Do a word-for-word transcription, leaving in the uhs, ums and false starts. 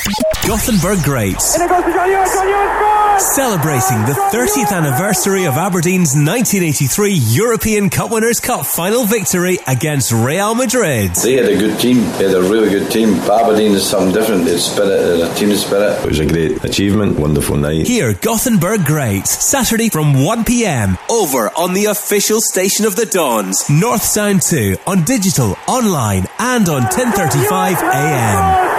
Gothenburg Greats. Celebrating the thirtieth anniversary of Aberdeen's nineteen eighty-three European Cup Winners' Cup final victory against Real Madrid. They had a good team. They had a really good team. Aberdeen is something different. It's spirit, it's a team spirit. It was a great achievement, wonderful night. Here, Gothenburg Greats, Saturday from one p.m. over on the official station of the Dons, North Sound two, on digital, online and on ten thirty-five a.m.